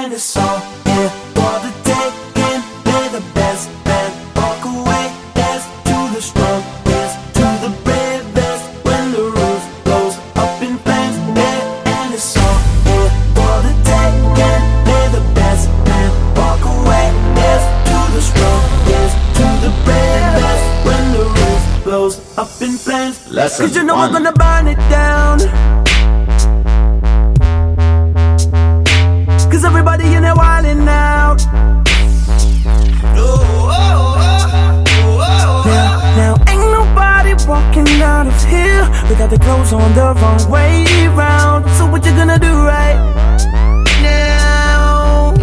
and it's all here for the taking. Play the best and walk away. Yes, to the strongest, to the bravest. When the roof goes up in flames, yeah, and it's all here for the taking. Play the best and walk away. Yes, to the strongest, to the bravest. When the roof goes up in flames, cause you know we're gonna burn it down. Cause everybody in there wildin' out. Now ain't nobody walking out of here without their clothes on the wrong way round. So what you gonna do right now?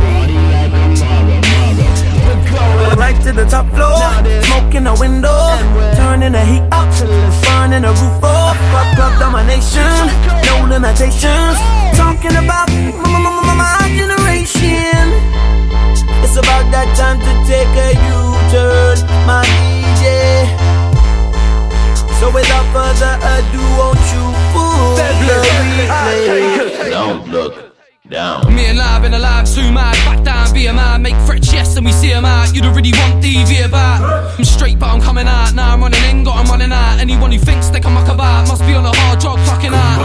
We're right to the top floor, smoking the window, turning the heat up, burning the roof off. Club domination, no limitations. Talking about my generation. It's about that time to take a U-turn, my DJ. So without further ado, won't you pull the replay? Don't look down. Me alive and alive, so mad. Back down, be a man. Make threats, yes, and we see him out. You don't really want DV about. I'm straight, but I'm coming out. Now I'm running in, got I'm running out. Anyone who thinks they can muck about must be on a hard drug, fucking out.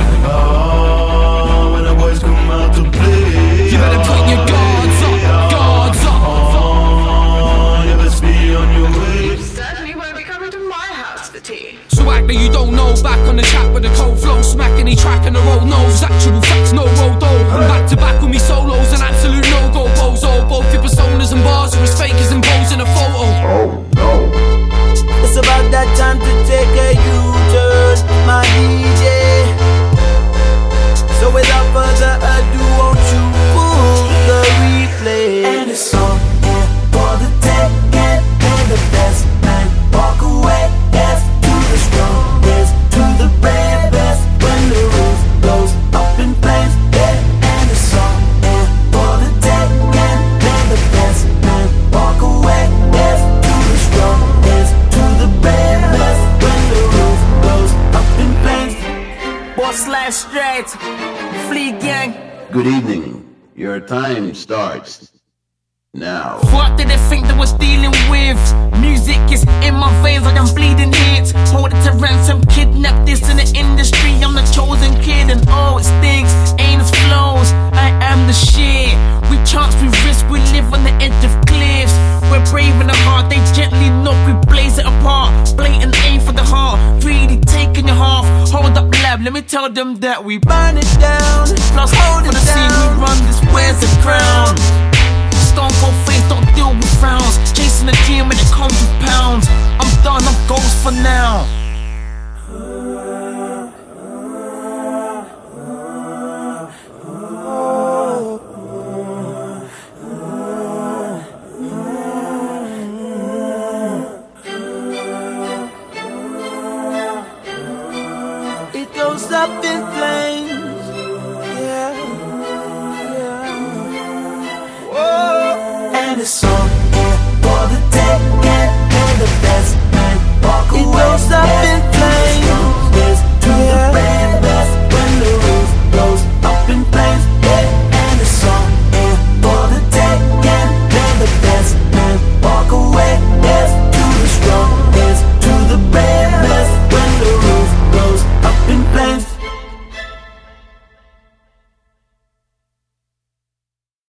When the boys come out to play, you better put your guards up, guards up. You best be on your way. You certainly won't be coming to my house for tea. So act that you don't know. Back on the track with a cold flow, smacking the track and the road nose. Actual facts, no road though. I'm back to back with me solos, an absolute no-go bozo. Both your personas and bars are as fake as imposing a photo. Oh no. It's about that time to take a U-turn, my DJ. So without further ado, won't you pull the replay? And it's all here for the taking. Play the best and walk away. Yes, to the strongest, to the bravest. When the roof goes up in flames, yeah, and it's all here for the taking. Play the best and walk away. Yes, to the strongest, to the bravest. When the roof goes up in flames. Boss/Straight, Flea Gang. Good evening. Your time starts now. What did they think they was dealing with? Music is in my veins like I'm bleeding hits. Hold it to ransom, kidnap this in the industry. I'm the chosen kid and oh it stinks. Ain't as flows, I am the shit. We chance, we risk, we live on the edge of cliffs. We're brave in the heart, they gently knock, we blaze it apart. Blatant aim for the heart, really taking your half. Hold up lab, let me tell them that we burn it down. Plus hold it down, we run this, where's the crown? Stone cold face, don't deal with frowns. Chasing the dream when it comes with pounds. I'm done, I'm ghost for now. It goes up in flames. Yeah, yeah. Whoa. And it's all